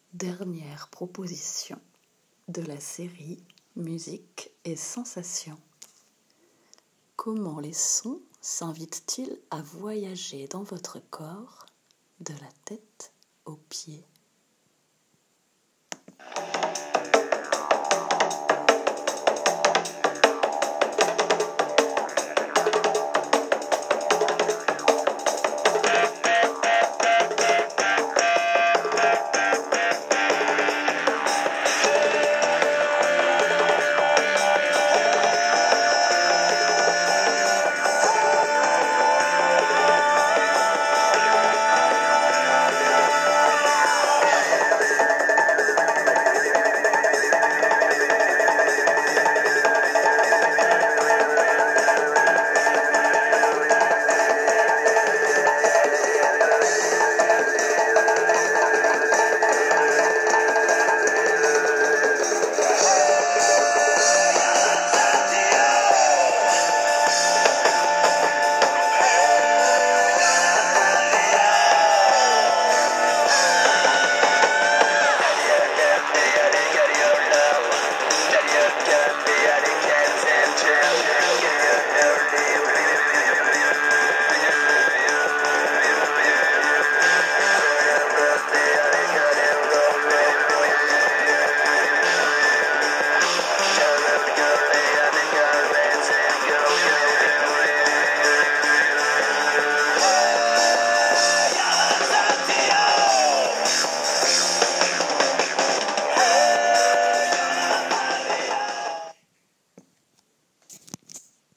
Dernière proposition de la série Musique et sensations. Comment les sons s'invitent-ils à voyager dans votre corps, de la tête aux pieds ?